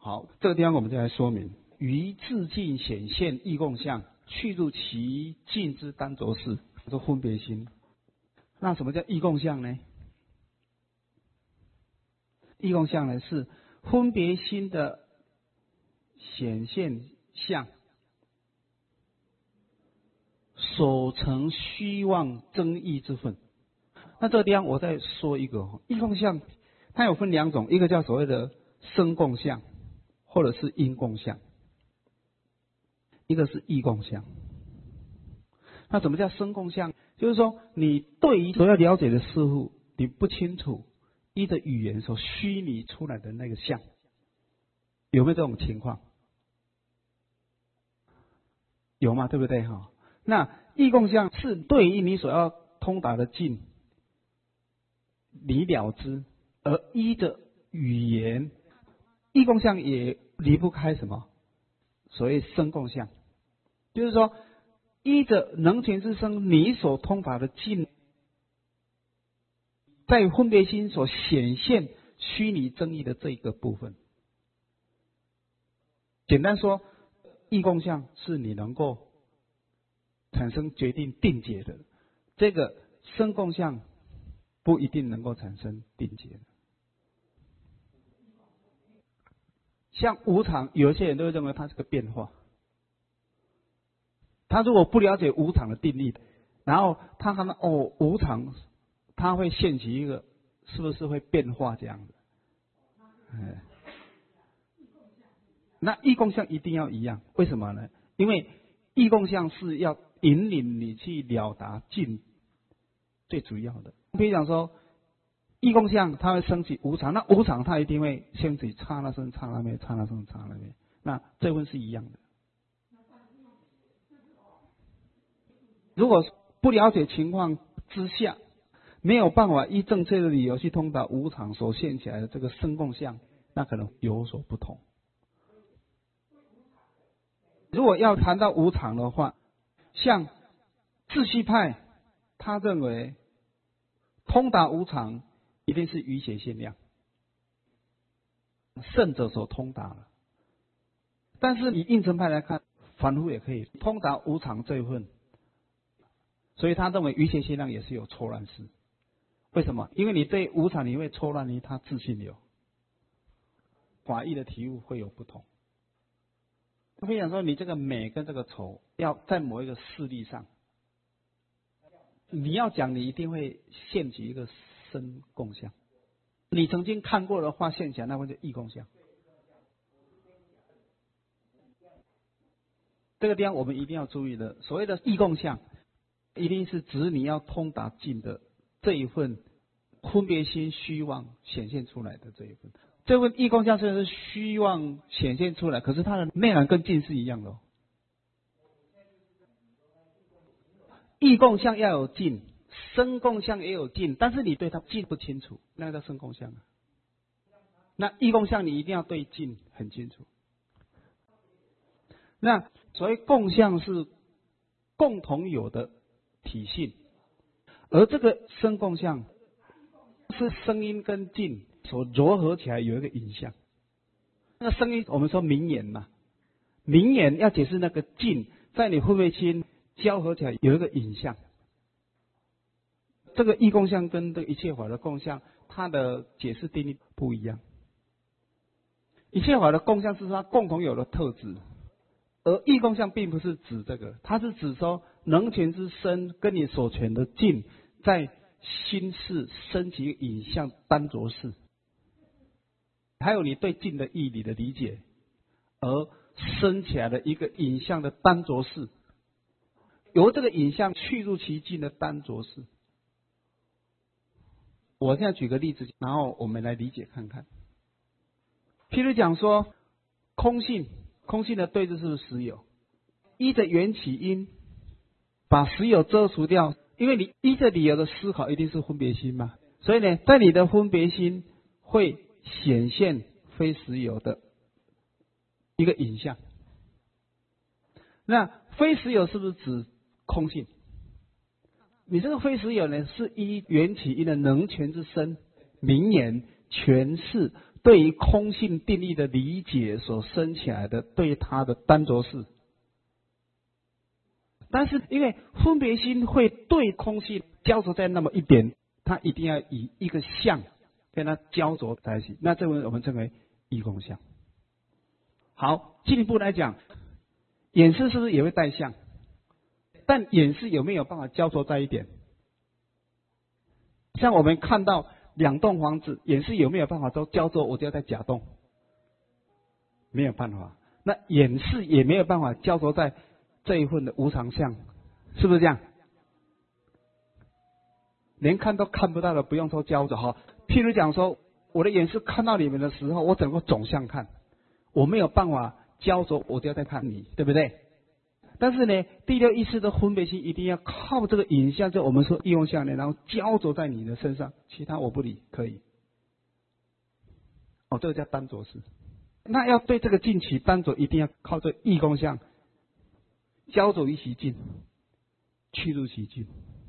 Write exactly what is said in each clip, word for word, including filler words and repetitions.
好，这个地方我们就来说明：于自境显现异共相，去入其境之单着事，说分别心。那什么叫异共相呢？异共相呢是分别心的显现相所成虚妄争议之分。那这个地方我再说一个，异共相它有分两种，一个叫所谓的生共相，或者是因共相，一个是异共相。那什么叫生共相？就是说你对于所要了解的事物你不清楚，依着语言所虚拟出来的那个相，有没有这种情况？有嘛，对不对哈？那异共相是对于你所要通达的境，你了知，而依着语言，异共相也离不开什么？所谓生共相，就是说依着能全之生你所通达的境，在分别心所显现虚拟争议的这一个部分。简单说，异共相是你能够产生决定定解的，这个生共相不一定能够产生定解的。像无常，有一些人都会认为它是个变化。他如果不了解无常的定义，然后他看到哦无常，他会现起一个是不是会变化这样的？嗯，那异共相一定要一样，为什么呢？因为异共相是要引领你去了达境最主要的。比如讲说，异共相它会升起无常，那无常它一定会升起刹那生刹那灭，刹那生刹那灭，那这份是一样的。如果不了解情况之下，没有办法依正确的理由去通达无常所现起来的这个生共相，那可能有所不同。如果要谈到无常的话，像自系派，他认为通达无常一定是余邪限量，圣者所通达了。但是以应成派来看，凡夫也可以通达无常这一份，所以他认为余邪限量也是有错乱事。为什么？因为你对无常你会错乱于他自性流，法义的体悟会有不同。我想说，你这个美跟这个丑，要在某一个事例上，你要讲，你一定会现起一个生共相。你曾经看过的话，现起来那会是异共相。这个地方我们一定要注意的，所谓的异共相，一定是指你要通达境的这一份分别心虚妄显现出来的这一份。这份异共相虽然是虚妄显现出来，可是它的内涵跟境是一样的哦。异共相要有境，生共相也有境，但是你对它境不清楚，那个叫生共相啊。那异共相你一定要对境很清楚。那所谓共相是共同有的体性，而这个生共相是声音跟境所糅合起来有一个影像。那个声音我们说明言嘛，明言要解释那个境，在你分别心交合起来有一个影像。这个异共相跟这个一切法的共相，它的解释定义不一样。一切法的共相是它共同有的特质，而异共相并不是指这个，它是指说能全之身跟你所全的境在心事升起影像单着事，还有你对境的义理的理解，而升起来的一个影像的单着事，由这个影像去入其境的单着事。我现在举个例子，然后我们来理解看看。譬如讲说空性，空性的对峙是不是实有？依着缘起因，把实有遮除掉，因为你依着理由的思考一定是分别心嘛，所以呢，在你的分别心会显现非实有的一个影像。那非实有是不是指空性？你这个非实有呢，是依缘起因的能全之身明言诠释对于空性定义的理解所生起来的对它的单着式。但是因为分别心会对空性焦灼在那么一点，它一定要以一个相跟它焦灼在一起，那这个我们称为异空相。好，进一步来讲，眼识是不是也会带相？但眼识有没有办法焦灼在一点？像我们看到两栋房子，眼识有没有办法都焦灼？我就要在甲栋，没有办法。那眼识也没有办法焦灼在这一份的无常相，是不是这样？连看都看不到的，不用说焦灼哈。譬如讲说，我的眼识看到你们的时候，我整个总相看，我没有办法焦灼，我就要在看你，对不对？但是呢，第六意识的分别心一定要靠这个影像，就我们说异空相呢，然后焦灼在你的身上，其他我不理，可以。哦，这个叫单着式。那要对这个进起单着，一定要靠这异空相焦灼于其境，去入其境。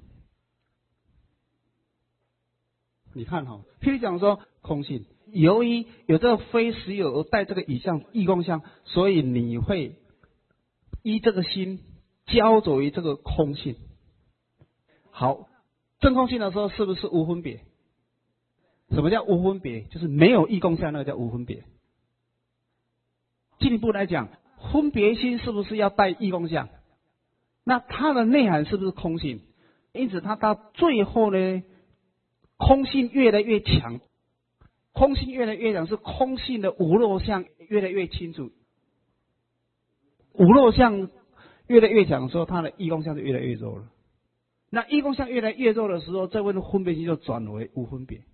你看哈、哦，譬如讲说空性，由于有这个非实有而带这个以相异空相，所以你会依这个心焦灼于这个空性。好，真空性的时候是不是无分别？什么叫无分别？就是没有异空相，那个叫无分别。进一步来讲，分别心是不是要带异空相？那它的内涵是不是空性？因此它到最后呢，空性越来越强，空性越来越强，是空性的无漏相越来越清楚。无漏相越来越强的时候，它的异空相就越来越弱了。那异空相越来越弱的时候，这份分别心就转为无分别。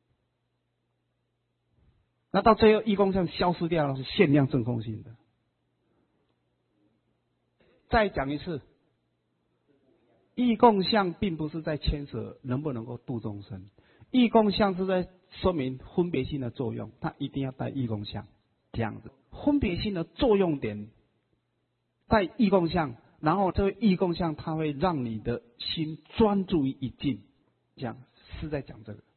那到最后异空相消失掉了，是限量真空性的。再讲一次，异空相并不是在牵扯能不能够度众生，异空相是在说明分别心的作用，它一定要带异空相，这样子。分别心的作用点带异空相，然后这个异空相它会让你的心专注于一境，这样是在讲这个。